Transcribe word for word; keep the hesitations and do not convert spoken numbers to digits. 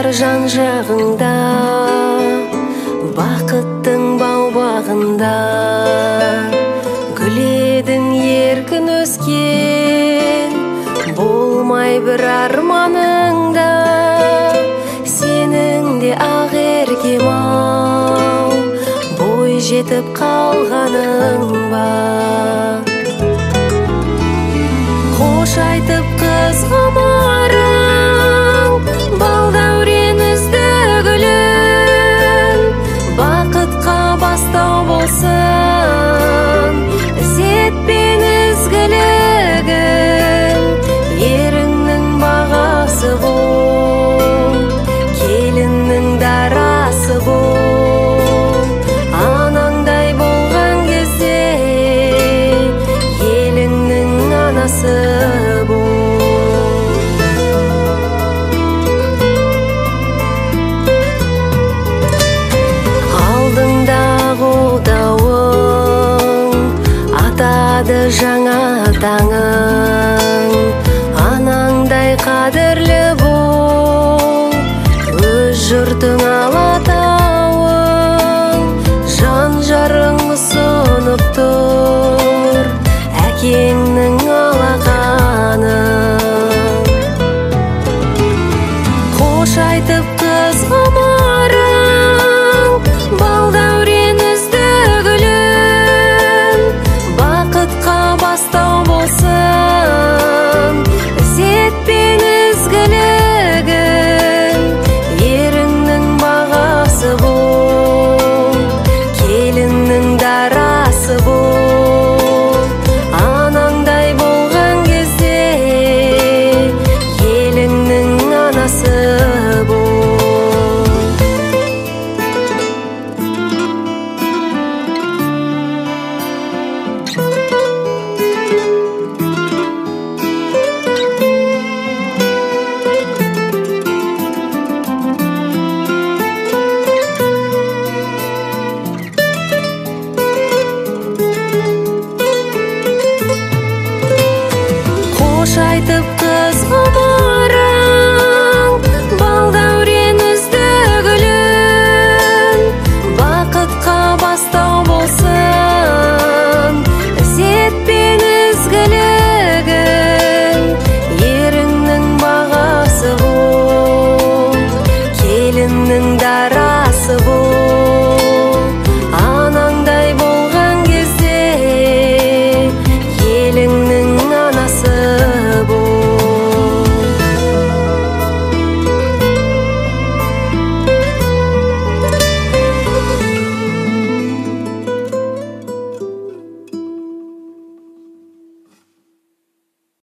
жан жағыңда, бақыттың бау-бағында. Гүл едің еркін өскен, болмай бір арманыңда. Сенің де ақ еркем-ау, бой жетіп қалғаның ба? Қош айтып қыз ғұмырың, балдәурен үзді гүлін. Бақытқа бастау болсын ізетпен ізгілігін. Еріңнің бағасы бол, келіннің дарасы бол. Анаңдай болған кезде еліңнің анасы бол. Алдыңдағы отауың атады жаңа таңың. Анаңдай қадірлі бол, өз жұртың алатауың. Жан жарың ұсынып тұр әкеңнің алақанын. Қош айтып қыз ғұмырың, балдәурен үзді гүлін. Бақытқа бастау болсын ізетпен ізгілігін. Еріңнің бағасы бол, келіннің дарасы бол. Анаңдай болған кезде еліңнің анасы бол. Қош айтып